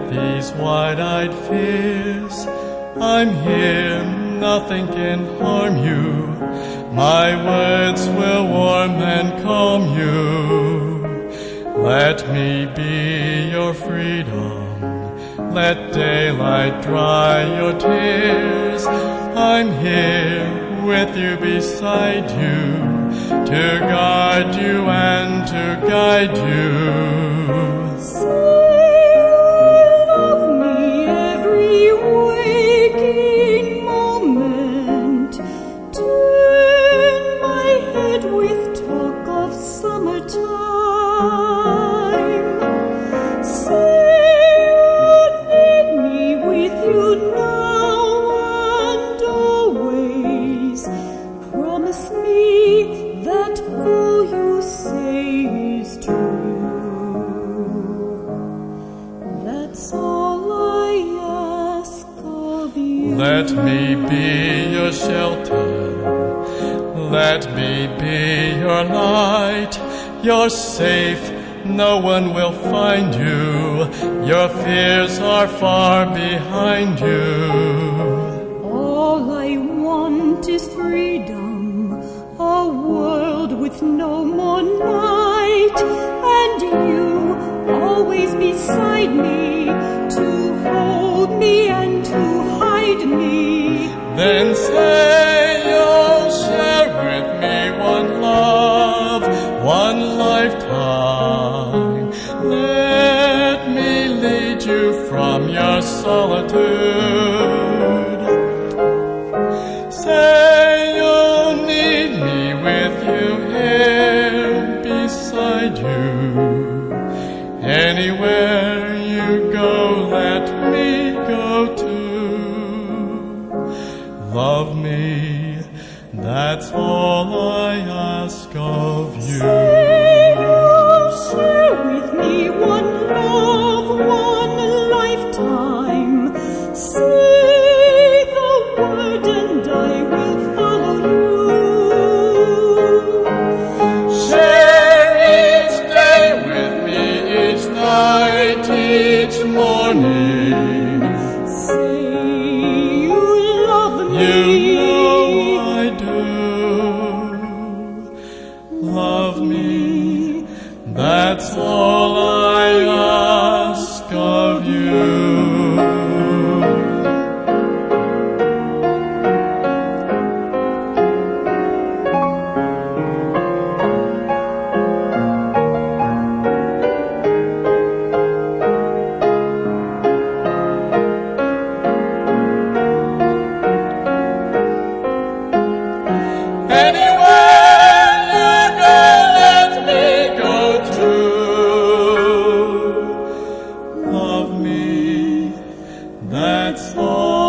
these wide-eyed fears. I'm here, nothing can harm you. My words will warm and calm you. Let me be your freedom. Let daylight dry your tears. I'm here with you, beside you, to guard you and to guide you. Say you love me every waking moment. Turn my head with talk of summertime. Say you need me with you now and always. Promise me that all you say is true. That's all I ask of you. Let me be your shelter. Let me be your light. You're safe, no one will find you. Your fears are far behind you. All I want is freedom, a world with no more night, and you always beside me, to hold me and to hide me. Then say you'll share with me one love, one lifetime. Let me lead you from your solitude. Say you'll need me with you here beside you. Anywhere you go, let me go too. Love me, that's all I ask of you. You'll share with me one love, one lifetime. Say the word and I will follow you. Share each day with me, each night, each morning. Say you love me. You know I do. Love me, that's all I ask of you. Anywhere you go, let me go too. Love me, that's all.